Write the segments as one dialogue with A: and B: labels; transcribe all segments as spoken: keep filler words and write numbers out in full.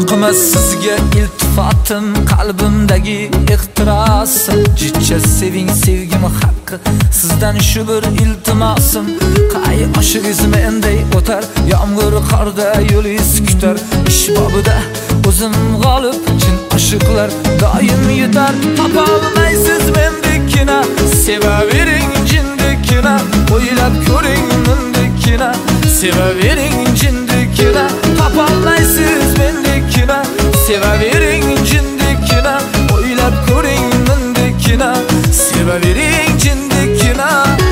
A: Yoqmas sizga iltifotim, qalbimdagi ixtirosim. Jicha seving sevgim haqqi, sizdan shu bir iltimosim. Qay oshingiz menday o'tar, yomg'ir qorda yo'lingiz kutar. Ish bobida o'zim g'olib, chin oshiqlar doim yetar. Topolmaysiz mendekina, sevavering jindekina, o'ylab ko'ring mendekina, sevavering jindekina. Topolmaysiz mendekina, sevavering jindekina, o'ylab ko'ring mendekina, sevavering jindekina.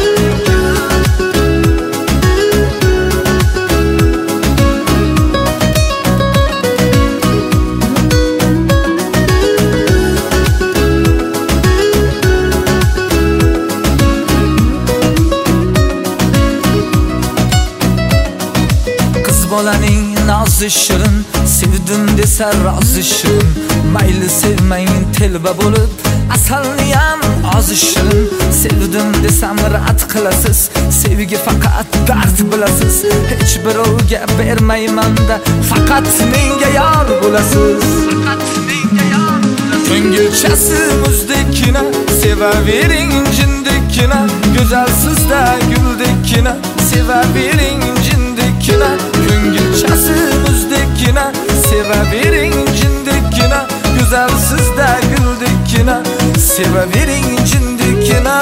A: Bolaning nozi shirin, sevdim desa rozi shirin. Mayli sevmang telba bo'lib, asalniyam ozi shirin. Sevdim desam rad qilasiz, sevgi faqat dard bilasiz. Hech birovga bermayman-da, faqat menga yor bo'lasiz. Faqat menga yor bo'lasiz. Ko'ngilchasi muzdekina, sevavering jindekina, go'zalsizda guldekina, sevavering jindekina. Ko'ngilchasi muzdekina, sevavering jindekina, go'zalsizda guldekina, sevavering jindekina.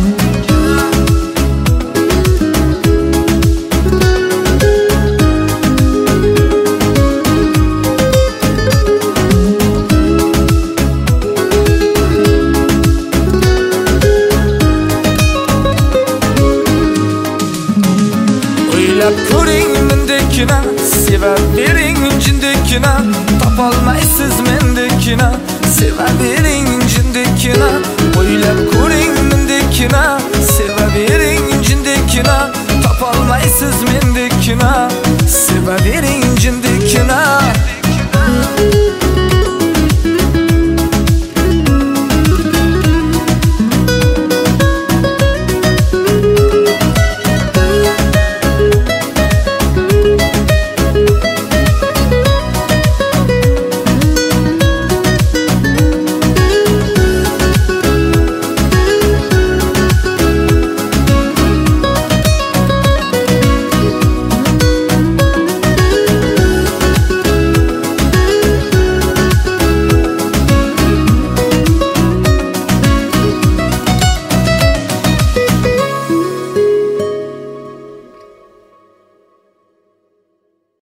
A: O'ylab ko'ring mendekina, sevavering jindekina. Topolmaysiz mendekina, sevavering jindekina. O'ylab ko'ring mendekina, sevavering jindekina. Topolmaysiz mendekina, sevavering jindekina.